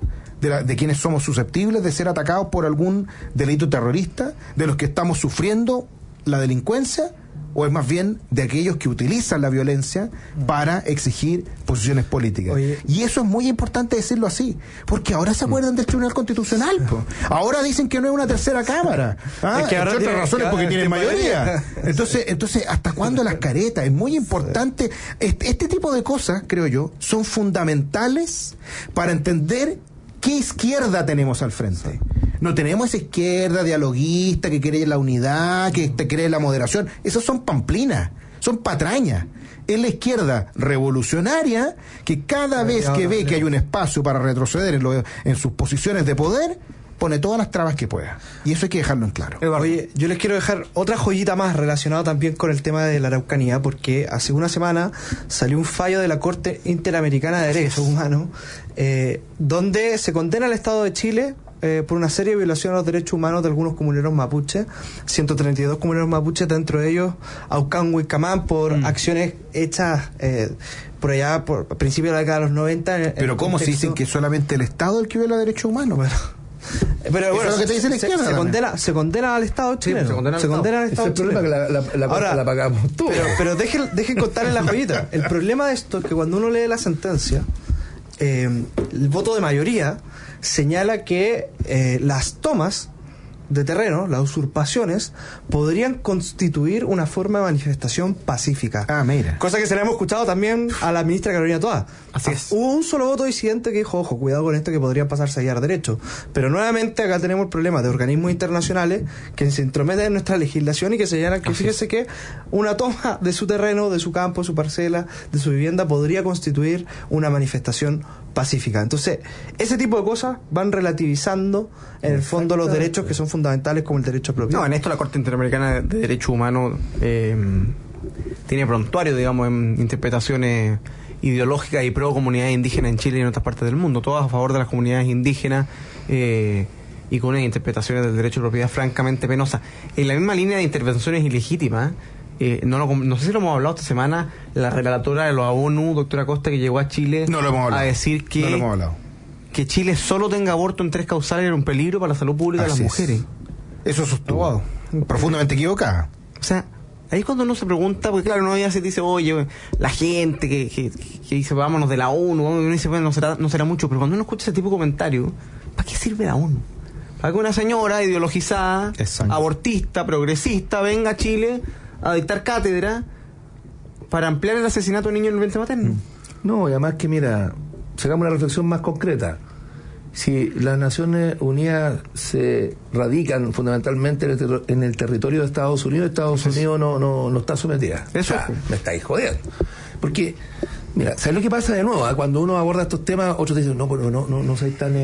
de quienes somos susceptibles de ser atacados por algún delito terrorista, de los que estamos sufriendo la delincuencia, o es más bien de aquellos que utilizan la violencia para exigir posiciones políticas? Oye, y eso es muy importante decirlo así, porque ahora se acuerdan del Tribunal Constitucional, po. Ahora dicen que no es una tercera cámara, es que ahora entre otras razones porque tienen mayoría. mayoría. Entonces, ¿hasta cuándo las caretas? Es muy importante. Este tipo de cosas, creo yo, son fundamentales para entender qué izquierda tenemos al frente. No tenemos esa izquierda dialoguista que quiere la unidad, que quiere la moderación. Esas son pamplinas, son patrañas. Es la izquierda revolucionaria que cada vez que ve que hay un espacio para retroceder en sus posiciones de poder, pone todas las trabas que pueda. Y eso hay que dejarlo en claro. Oye, yo les quiero dejar otra joyita más relacionada también con el tema de la Araucanía, porque hace una semana salió un fallo de la Corte Interamericana de Derechos Humanos, donde se condena al Estado de Chile por una serie de violaciones a los derechos humanos de algunos comuneros mapuches, 132 comuneros mapuches, dentro de ellos Aucán Huicamán, por acciones hechas por allá, por principios de la década de los 90. Pero ¿cómo se dicen que solamente el Estado es el que viola derechos humanos? Pero bueno, es lo que te dice la izquierda, se condena al Estado chileno. Se condena al Estado chileno. Es el problema que la pagamos tú. Pero dejen contarles la joyita. El problema de esto es que cuando uno lee la sentencia, el voto de mayoría señala que las tomas de terreno, las usurpaciones, podrían constituir una forma de manifestación pacífica. Mira. Cosa que se le hemos escuchado también a la ministra Carolina Toá. Así es. Hubo un solo voto disidente que dijo, ojo, cuidado con esto, que podrían pasarse a hallar derecho. Pero nuevamente acá tenemos el problema de organismos internacionales que se intrometen en nuestra legislación y que señalan que, fíjese que una toma de su terreno, de su campo, de su parcela, de su vivienda, podría constituir una manifestación pacífica. Entonces, ese tipo de cosas van relativizando en el fondo los derechos que son fundamentales, como el derecho a propiedad. No, en esto la Corte Interamericana de Derechos Humanos tiene prontuario, digamos, en interpretaciones ideológicas y pro comunidades indígenas en Chile y en otras partes del mundo, todas a favor de las comunidades indígenas, y con unas interpretaciones del derecho a propiedad francamente penosas. En la misma línea de intervenciones ilegítimas, no sé si lo hemos hablado esta semana, la relatora de la ONU, doctora Costa, que llegó a Chile a decir que Chile solo tenga aborto en 3 causales era un peligro para la salud pública de las mujeres. Eso sostuvo. Profundamente equivocada. O sea, ahí es cuando uno se pregunta, porque claro, uno ya se dice, oye, la gente que dice, vámonos de la ONU, uno dice, bueno, no será mucho, pero cuando uno escucha ese tipo de comentarios, ¿para qué sirve la ONU? Para que una señora ideologizada, abortista, progresista, venga a Chile a dictar cátedra para ampliar el asesinato de niños en el vientre materno. No, y además que, mira, sacamos una reflexión más concreta. Si las Naciones Unidas se radican fundamentalmente en el territorio de Estados Unidos no está sometida. Eso, o sea, me estáis jodiendo. Porque, mira, ¿sabes lo que pasa de nuevo? Cuando uno aborda estos temas, otros dicen, no soy tan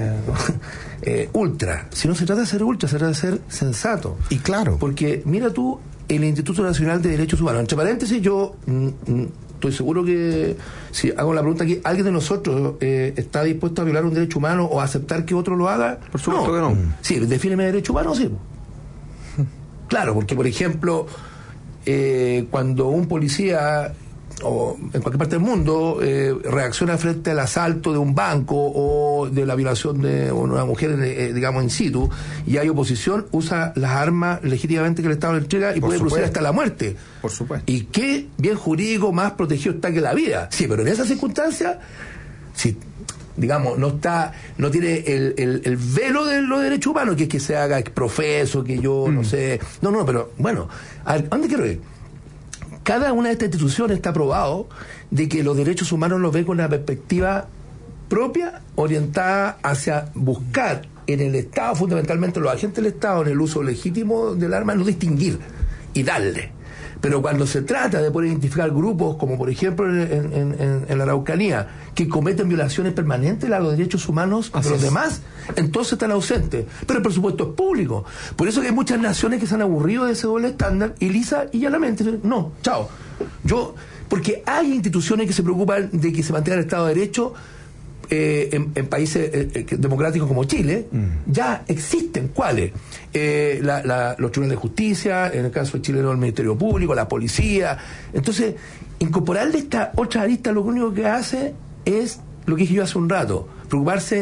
ultra. Si no se trata de ser ultra, se trata de ser sensato. Y claro. Porque, mira tú, el Instituto Nacional de Derechos Humanos, entre paréntesis, yo estoy seguro que si hago la pregunta aquí, ¿alguien de nosotros está dispuesto a violar un derecho humano o a aceptar que otro lo haga? Por supuesto que no. Sí, defíneme derecho humano, sí. Claro, porque por ejemplo, cuando un policía o en cualquier parte del mundo reacciona frente al asalto de un banco o de la violación de una mujer, digamos, in situ, y hay oposición, usa las armas legítimamente que el Estado le entrega y puede producir hasta la muerte. Por supuesto. ¿Y qué bien jurídico más protegido está que la vida? Sí, pero en esas circunstancias, si digamos, no tiene el velo de los derechos humanos, que es que se haga exprofeso, que yo no sé. No, pero bueno, ¿a dónde quiero ir? Cada una de estas instituciones está probado de que los derechos humanos los ve con una perspectiva propia, orientada hacia buscar en el Estado, fundamentalmente los agentes del Estado, en el uso legítimo del arma, no distinguir y darle. Pero cuando se trata de poder identificar grupos, como por ejemplo en la Araucanía, que cometen violaciones permanentes a los derechos humanos de los demás, entonces están ausentes. Pero el presupuesto es público. Por eso que hay muchas naciones que se han aburrido de ese doble estándar y lisa y llanamente dicen, no, chao. Porque hay instituciones que se preocupan de que se mantenga el Estado de Derecho. En países democráticos como Chile, ya existen. ¿Cuáles? Los tribunales de justicia, en el caso de Chile, el Ministerio Público, la policía. Entonces, incorporarle esta otra arista, lo único que hace es lo que dije yo hace un rato, preocuparse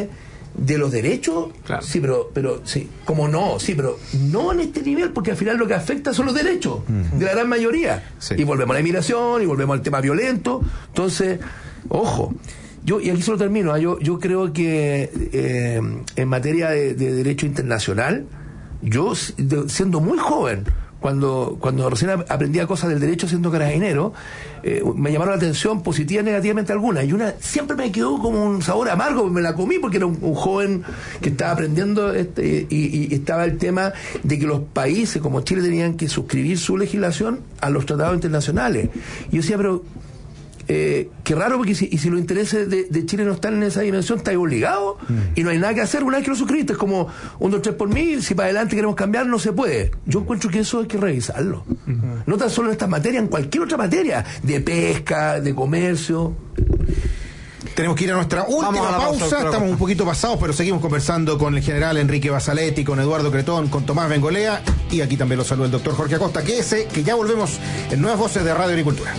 de los derechos, claro. Sí, pero sí, como no, sí, pero no en este nivel, porque al final lo que afecta son los derechos de la gran mayoría. Sí. Y volvemos a la inmigración, y volvemos al tema violento. Entonces, ojo, y aquí solo termino, yo creo que en materia de derecho internacional, yo siendo muy joven, cuando recién aprendía cosas del derecho siendo carabinero, me llamaron la atención positiva y negativamente algunas, y una siempre me quedó como un sabor amargo, me la comí porque era un joven que estaba aprendiendo y estaba el tema de que los países como Chile tenían que suscribir su legislación a los tratados internacionales. Y yo decía, pero qué raro, porque si los intereses de Chile no están en esa dimensión, estáis obligados y no hay nada que hacer una vez que lo suscribiste. Es como 1, 2, 3 por mí, si para adelante queremos cambiar, no se puede. Yo encuentro que eso hay que revisarlo. No tan solo en estas materias, en cualquier otra materia, de pesca, de comercio. Tenemos que ir a nuestra última pausa. Estamos un poquito pasados, pero seguimos conversando con el general Enrique Basaletti, con Eduardo Cretón, con Tomás Bengolea, y aquí también lo saluda el doctor Jorge Acosta, que ya volvemos en Nuevas Voces de Radio Agricultura.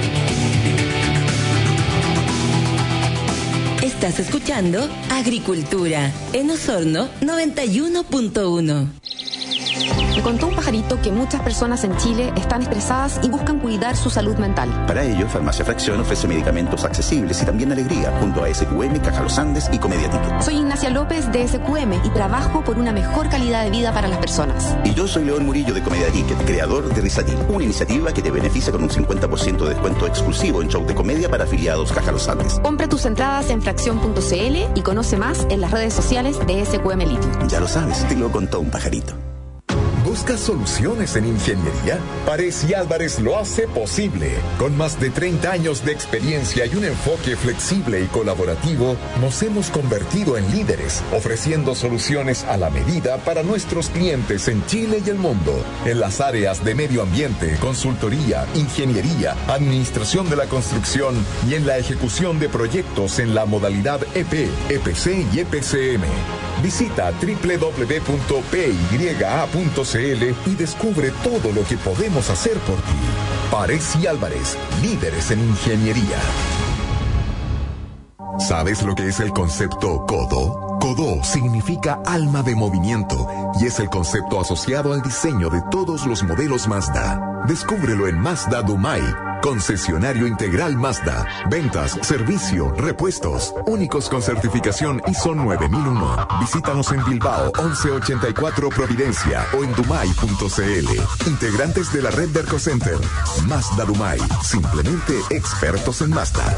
Estás escuchando Agricultura en Osorno 91.1. Me contó un pajarito que muchas personas en Chile están estresadas y buscan cuidar su salud mental. Para ello, Farmacia Fracción ofrece medicamentos accesibles y también alegría, junto a SQM, Caja Los Andes y Comedia Ticket. Soy Ignacia López de SQM y trabajo por una mejor calidad de vida para las personas. Y yo soy León Murillo de Comedia Ticket, creador de Risatil, una iniciativa que te beneficia con un 50% de descuento exclusivo en show de comedia para afiliados Caja Los Andes. Compra tus entradas en fracción.cl y conoce más en las redes sociales de SQM Litio. Ya lo sabes, te lo contó un pajarito. ¿Buscas soluciones en ingeniería? Párez y Álvarez lo hace posible. Con más de 30 años de experiencia y un enfoque flexible y colaborativo, nos hemos convertido en líderes, ofreciendo soluciones a la medida para nuestros clientes en Chile y el mundo, en las áreas de medio ambiente, consultoría, ingeniería, administración de la construcción y en la ejecución de proyectos en la modalidad EP, EPC y EPCM. Visita www.pya.cl y descubre todo lo que podemos hacer por ti. Párez y Álvarez, líderes en ingeniería. ¿Sabes lo que es el concepto CODO? CODO significa alma de movimiento y es el concepto asociado al diseño de todos los modelos Mazda. Descúbrelo en Mazda Dumai, concesionario integral Mazda. Ventas, servicio, repuestos, únicos con certificación ISO 9001. Visítanos en Bilbao 1184 Providencia o en dumai.cl. Integrantes de la red de Ercocenter. Mazda Dumai, simplemente expertos en Mazda.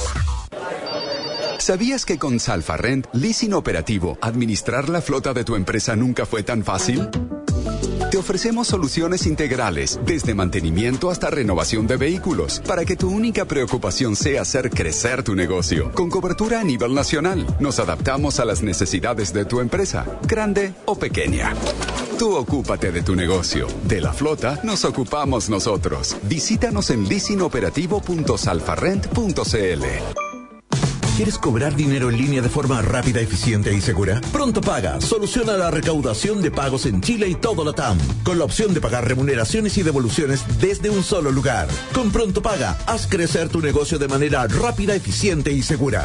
¿Sabías que con Salfarrent, leasing operativo, administrar la flota de tu empresa nunca fue tan fácil? Te ofrecemos soluciones integrales, desde mantenimiento hasta renovación de vehículos, para que tu única preocupación sea hacer crecer tu negocio. Con cobertura a nivel nacional, nos adaptamos a las necesidades de tu empresa, grande o pequeña. Tú ocúpate de tu negocio. De la flota nos ocupamos nosotros. Visítanos en leasingoperativo.salfarrent.cl. ¿Quieres cobrar dinero en línea de forma rápida, eficiente y segura? Pronto Paga soluciona la recaudación de pagos en Chile y todo LATAM, con la opción de pagar remuneraciones y devoluciones desde un solo lugar. Con Pronto Paga, haz crecer tu negocio de manera rápida, eficiente y segura.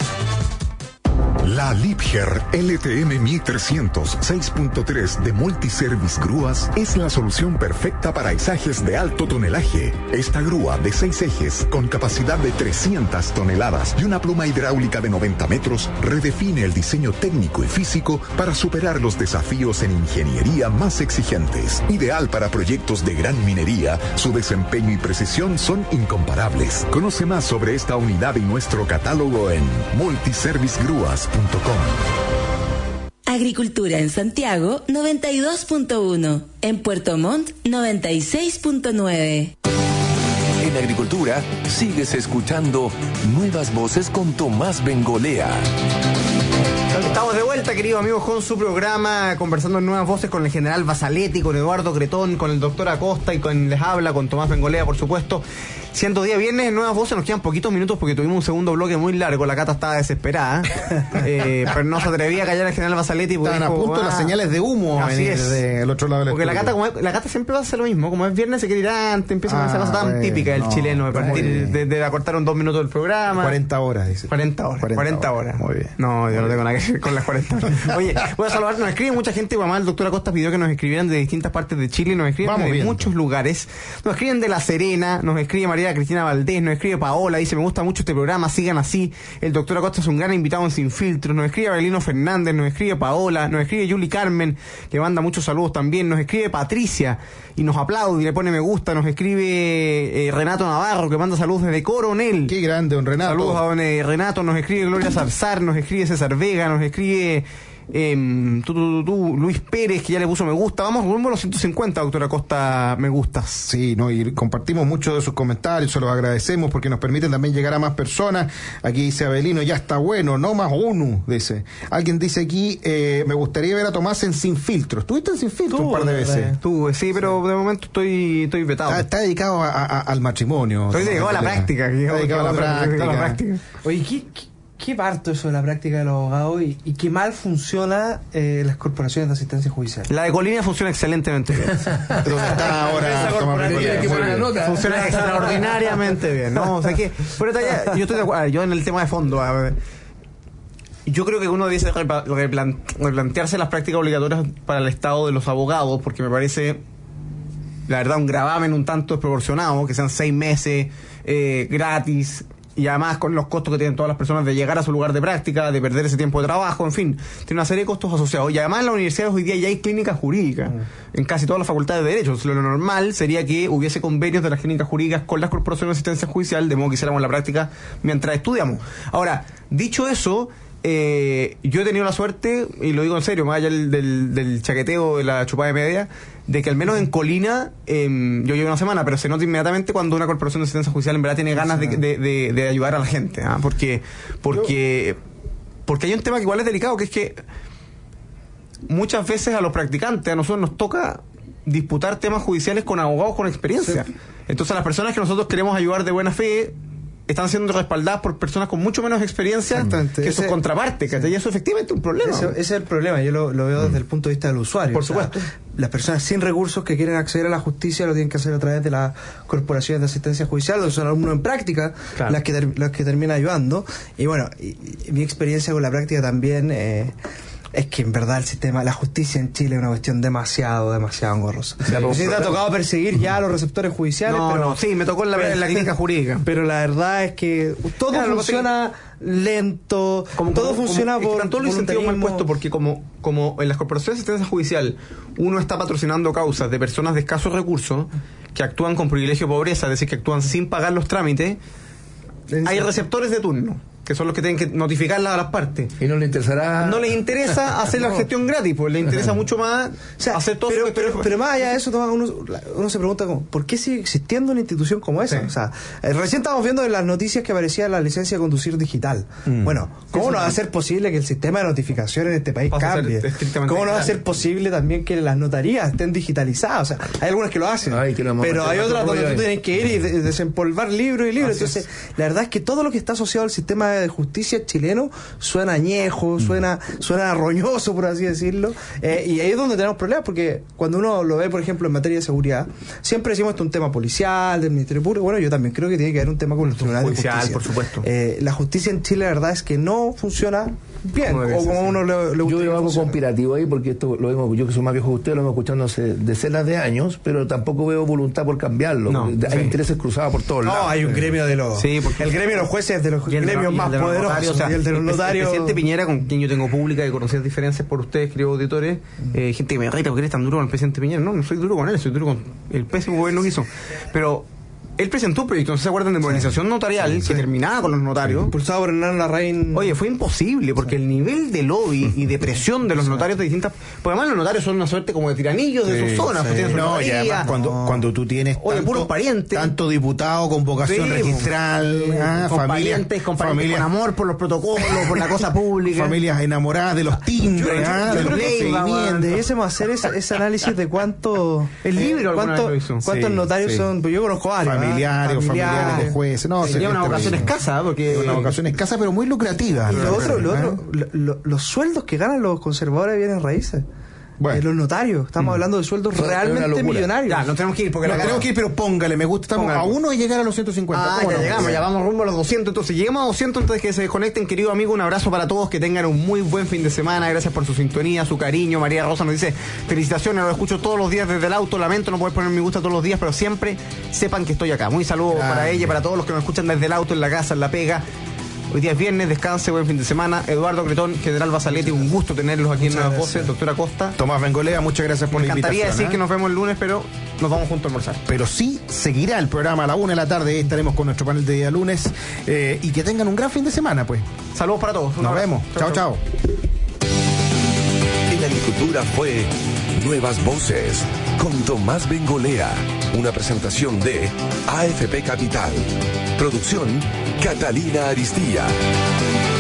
La Liebherr LTM 1300 6.3 de Multiservice Grúas es la solución perfecta para izajes de alto tonelaje. Esta grúa de 6 ejes con capacidad de 300 toneladas y una pluma hidráulica de 90 metros redefine el diseño técnico y físico para superar los desafíos en ingeniería más exigentes. Ideal para proyectos de gran minería, su desempeño y precisión son incomparables. Conoce más sobre esta unidad y nuestro catálogo en multiservicegrúas.com. Agricultura en Santiago 92.1, en Puerto Montt 96.9. En Agricultura sigues escuchando Nuevas Voces con Tomás Bengolea. Estamos de vuelta, queridos amigos, con su programa, conversando en Nuevas Voces con el general Basaletti, con Eduardo Cretón, con el doctor Acosta y con les habla, con Tomás Bengolea, por supuesto. Siendo día viernes en Nuevas Voces, nos quedan poquitos minutos porque tuvimos un segundo bloque muy largo. La Cata estaba desesperada, pero no se atrevía a callar al general Basaletti. Estaban a punto las señales de humo así es. Del otro lado de la porque la Cata siempre va a hacer lo mismo. Como es viernes, se quiere ir antes, empieza a hacer cosas tan típica del chileno, de partir, de acortar 2 minutos del programa. 40 horas, dice. 40 horas. Muy bien. No, yo no tengo nada que ver con las 40 horas. Oye, voy a saludar, nos escribe mucha gente, mamá, el doctor Acosta pidió que nos escribieran de distintas partes de Chile, nos escriben de muchos lugares, nos escriben de La Serena, nos escribe María Cristina Valdés, nos escribe Paola, dice, me gusta mucho este programa, sigan así, el doctor Acosta es un gran invitado en Sin Filtros, nos escribe Abelino Fernández, nos escribe Paola, nos escribe Yuli Carmen, que manda muchos saludos también, nos escribe Patricia, y nos aplaude y le pone me gusta, nos escribe Renato Navarro, que manda saludos desde Coronel. Qué grande, don Renato. Saludos a don Renato, nos escribe Gloria Zarzar, nos escribe César Vega, nos escribe Luis Pérez, que ya le puso me gusta. Vamos rumbo a los 150, doctora Acosta, me gustas. Sí, no, y compartimos muchos de sus comentarios, se los agradecemos porque nos permiten también llegar a más personas. Aquí dice Abelino, ya está bueno, no más uno, dice. Alguien dice aquí, me gustaría ver a Tomás en Sin Filtros. ¿Estuviste en Sin Filtros un par de veces? Estuve, sí, pero de momento estoy vetado. Está dedicado al matrimonio. Estoy dedicado a la práctica. Está dedicado a la práctica. Oye, ¿qué parto eso de la práctica de los abogados y qué mal funciona las corporaciones de asistencia judicial? La de Colina funciona excelentemente bien. Pero está ahora funciona extraordinariamente bien, ¿no? O sea que, pero yo estoy de acuerdo, yo en el tema de fondo, yo creo que uno debiese replantearse las prácticas obligatorias para el estado de los abogados, porque me parece, la verdad, un gravamen un tanto desproporcionado, que sean 6 meses gratis, y además con los costos que tienen todas las personas de llegar a su lugar de práctica, de perder ese tiempo de trabajo, en fin, tiene una serie de costos asociados. Y además en las universidades hoy día ya hay clínicas jurídicas en casi todas las facultades de Derecho. Lo normal sería que hubiese convenios de las clínicas jurídicas con las corporaciones de asistencia judicial, de modo que hiciéramos la práctica mientras estudiamos. Ahora, dicho eso, yo he tenido la suerte, y lo digo en serio, más allá del chaqueteo de la chupada de media, de que al menos en Colina, yo llevo una semana, pero se nota inmediatamente cuando una corporación de asistencia judicial en verdad tiene ganas de ayudar a la gente, ¿eh? Porque hay un tema que igual es delicado, que es que muchas veces a los practicantes, a nosotros nos toca disputar temas judiciales con abogados con experiencia. Sí. Entonces las personas que nosotros queremos ayudar de buena fe están siendo respaldadas por personas con mucho menos experiencia que sus contrapartes, y eso efectivamente es un problema. Ese es el problema, yo lo veo desde el punto de vista del usuario. Por supuesto. Las personas sin recursos que quieren acceder a la justicia lo tienen que hacer a través de las corporaciones de asistencia judicial, donde son alumnos en práctica, claro, las que terminan ayudando. Y bueno, y mi experiencia con la práctica también es que en verdad el sistema, la justicia en Chile es una cuestión demasiado engorrosa. Sí, te ha tocado perseguir ya a los receptores judiciales, pero sí, me tocó en la clínica jurídica. Pero la verdad es que todo funciona lento, todo funciona por todos los incentivos mal puestos, porque como en las corporaciones de asistencia judicial uno está patrocinando causas de personas de escasos recursos que actúan con privilegio de pobreza, es decir, que actúan sin pagar los trámites, hay receptores de turno que son los que tienen que notificarlas a las partes. Y no les interesará. No les interesa hacer la gestión gratis, pues les interesa mucho más hacer todo. Pero más allá de eso, uno se pregunta ¿por qué sigue existiendo una institución como esa? Sí. O sea, recién estábamos viendo en las noticias que aparecía la licencia de conducir digital. Bueno, ¿cómo no va a ser posible que el sistema de notificación en este país cambie? ¿Cómo no va a ser posible también que las notarías estén digitalizadas? O sea, hay algunas que lo hacen, pero hay otras donde tú tienes que ir y desempolvar libros y libros. Entonces, la verdad es que todo lo que está asociado al sistema de justicia chileno suena añejo, suena roñoso, por así decirlo, y ahí es donde tenemos problemas, porque cuando uno lo ve, por ejemplo, en materia de seguridad, siempre decimos esto es un tema policial, del Ministerio Público. Bueno, yo también creo que tiene que haber un tema con los tribunales de justicia, por supuesto. La justicia en Chile, la verdad es que no funciona bien, o como uno le gusta. Yo veo algo conspirativo ahí, porque esto lo vengo, yo que soy más viejo que usted, lo vengo escuchando hace decenas de años, pero tampoco veo voluntad por cambiarlo. Hay intereses cruzados por todos lados. No, hay un gremio de los... Sí, porque el gremio de los jueces, de los gremios más poderosos, o sea, y el de los notarios. El presidente Piñera, con quien yo tengo pública y conocía diferencias por ustedes, queridos auditores, gente que me irrita porque eres tan duro con el presidente Piñera. No soy duro con él, soy duro con el pésimo gobierno que hizo. Pero él presentó un proyecto, no se acuerdan, de modernización notarial, que terminaba con los notarios. Impulsado por Hernán Larraín. Oye, fue imposible, porque el nivel de lobby y de presión de los notarios de distintas... Porque además los notarios son una suerte como de tiranillos de sus zonas. Sí. Y además cuando tú tienes puros parientes, tanto diputado con vocación registral, parientes con amor por los protocolos, por la cosa pública. Familias enamoradas de los timbres, de los procedimientos. Debiésemos hacer ese análisis de cuánto... El libro cuántos notarios son... Yo conozco varios. Familiares de jueces. No, sería una vocación escasa, porque una vocación escasa, pero muy lucrativa. Y lo otro, los sueldos que ganan los conservadores de bienes raíces. Los notarios, estamos hablando de sueldos realmente millonarios. Ya, no tenemos que ir porque tenemos que ir, pero póngale, me gusta, estamos a uno de llegar a los 150. Ya llegamos, ya vamos rumbo a los 200, entonces lleguemos a 200 antes de que se desconecten, querido amigo, un abrazo para todos, que tengan un muy buen fin de semana, gracias por su sintonía, su cariño. María Rosa nos dice, felicitaciones, lo escucho todos los días desde el auto, lamento no poder poner mi gusta todos los días, pero siempre sepan que estoy acá. Muy saludo para ella y para todos los que nos escuchan desde el auto, en la casa, en la pega. Hoy día es viernes, descanse, buen fin de semana. Eduardo Cretón, General Basaletti, un gusto tenerlos aquí en Nuevas Voces. Doctora Costa. Tomás Bengolea, muchas gracias por la invitación. Me encantaría decir que nos vemos el lunes, pero nos vamos juntos a almorzar. Pero sí, seguirá el programa a la 1 de la tarde. Estaremos con nuestro panel de día lunes. Y que tengan un gran fin de semana, pues. Saludos para todos. Nos vemos. Chao. En Agricultura fue Nuevas Voces con Tomás Bengolea. Una presentación de AFP Capital. Producción Catalina Aristía.